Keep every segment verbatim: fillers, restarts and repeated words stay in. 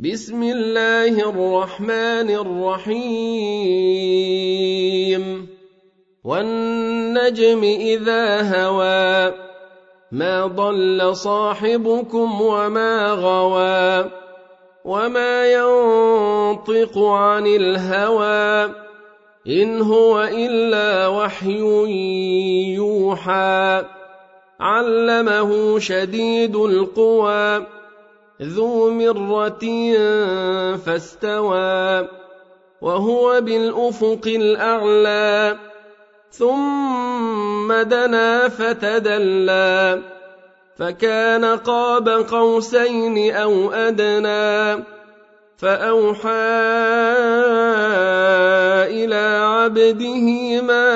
بسم الله الرحمن الرحيم والنجم إذا هوى ما ضل صاحبكم وما غوى وما ينطق عن الهوى إن هو إلا وحي يوحى علمه شديد القوى ذو مرة فاستوى وهو بالأفق الأعلى ثم دنا فتدلى فكان قاب قوسين أو أدنى فأوحى إلى عبده ما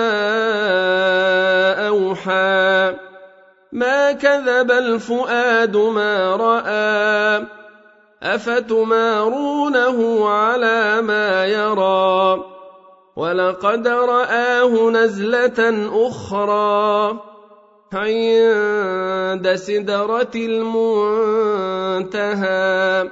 أوحى ما كذب الفؤاد ما رأى أفتمارونه على ما يرى ولقد رآه نزلة أخرى عند سدرة المنتهى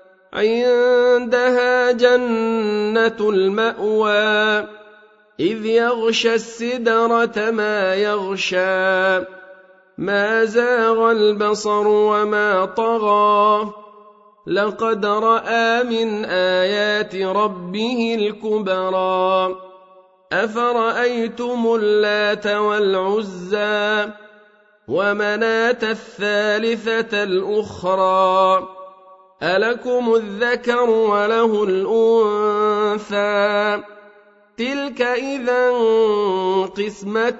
عندها جنة المأوى إذ يغشى السدرة ما يغشى ما زاغ البصر وما طغى لقد رأى من آيات ربه الكبرى أفرأيتم اللات والعزى ومناة الثالثة الأخرى ألكم الذكر وله الأنثى تلك إذا قسمة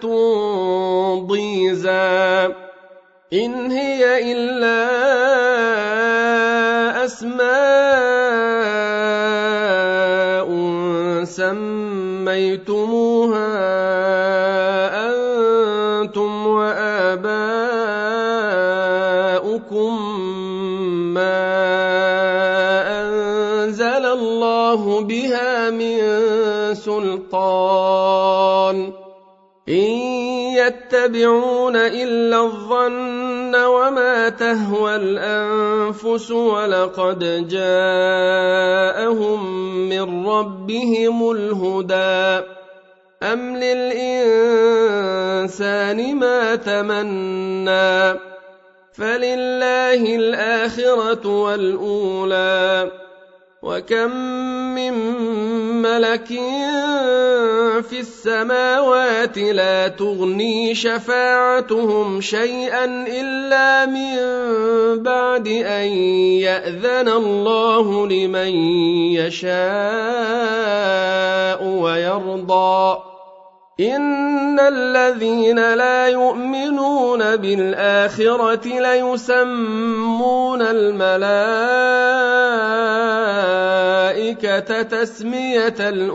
ضيزى إن هي إلا أسماء سميتموها أنتم وآباؤكم ما أنزل الله بها من سلطان إن يتبعون إلا الظن وما تهوى الأنفس ولقد جاءهم من ربهم الهدى أم للإنسان ما تمنى فلله الآخرة والأولى وكم من ملك في السماوات لا تغني شفاعتهم شيئا إلا من بعد أن يأذن الله لمن يشاء ويرضى إن الذين لا يؤمنون بالآخرة ليسمون الملائكة تسمية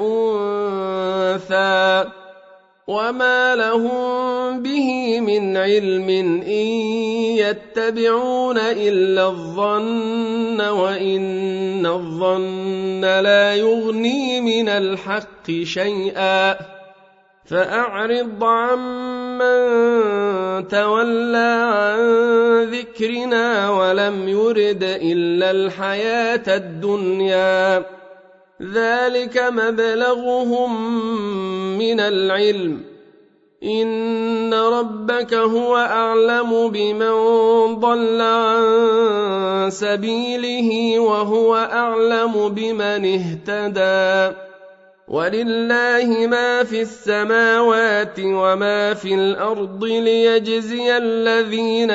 الأنثى وما لهم به من علم إن يتبعون إلا الظن وإن الظن لا يغني من الحق شيئا فأعرض عمن تولى عن ذكرنا ولم يرد إلا الحياة الدنيا ذلك مبلغهم من العلم إن ربك هو أعلم بمن ضل عن سبيله وهو أعلم بمن اهتدى ولله ما في السماوات وما في الأرض ليجزي الذين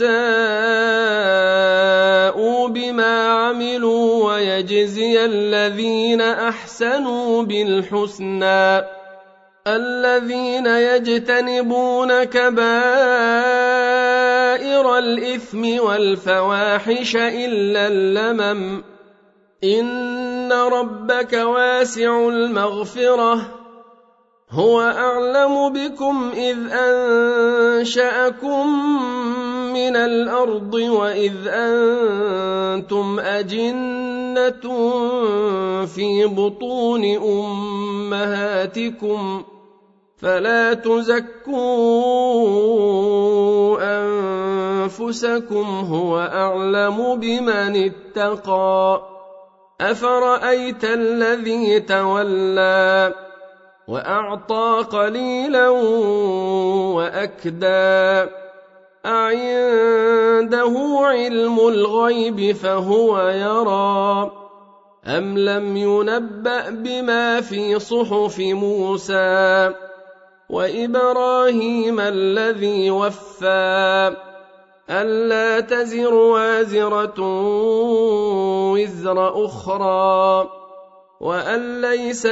أساءوا بما عملوا ويجزي الذين أحسنوا بالحسنى الذين يجتنبون كبائر الإثم والفواحش إلا اللمم إن ربك واسع المغفرة هو أعلم بكم إذ أنشأكم من الأرض وإذ أنتم أجنة في بطون أمهاتكم فلا تزكوا أنفسكم هو أعلم بمن اتقى أفرأيت الذي تولى وأعطى قليلا وأكدى أعنده علم الغيب فهو يرى أم لم ينبأ بما في صحف موسى وإبراهيم الذي وفى ألا تزر وازرة وزر أخرى وأن ليس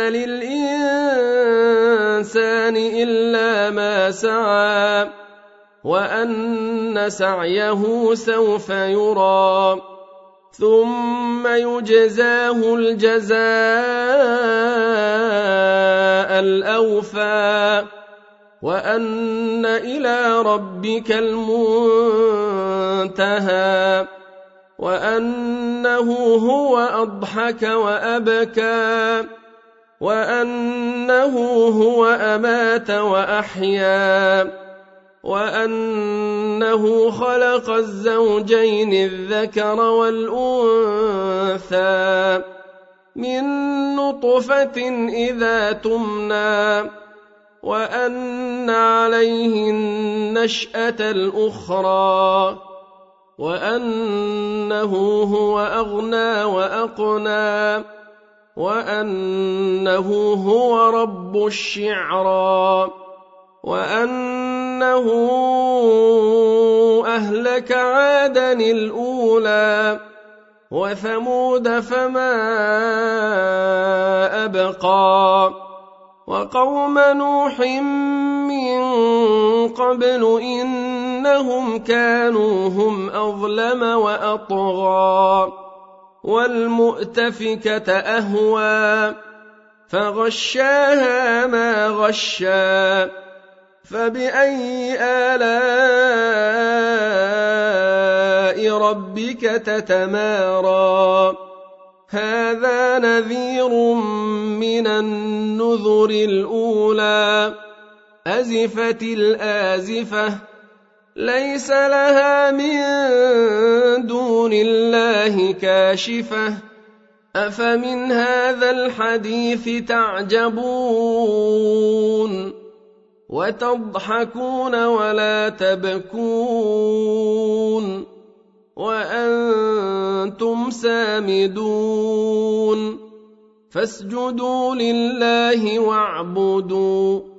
للإنسان إلا ما سعى وأن سعيه سوف يرى ثم يجزاه الجزاء الأوفى وأن إلى ربك المنتهى وأنه هو أضحك وأبكى وأنه هو أمات وأحيا وأنه خلق الزوجين الذكر والأنثى من نطفة إذا تمنى وأن عليه النشأة الأخرى وأنه هو أغنى وأقنى وأنه هو رب الشعرى وأنه أهلك عادا الأولى وثمود فما أبقى وقوم نوح من قبل إنهم كانوا هم أظلم وأطغى والمؤتفكة أهوى فغشاها ما غشى فبأي آلاء ربك تتمارى هذا نذير من النذر الأولى أزفت الآزفة ليس لها من دون الله كاشفة أفمن هذا الحديث تعجبون وتضحكون ولا تبكون وأنتم سامدون فاسجدوا لله واعبدوا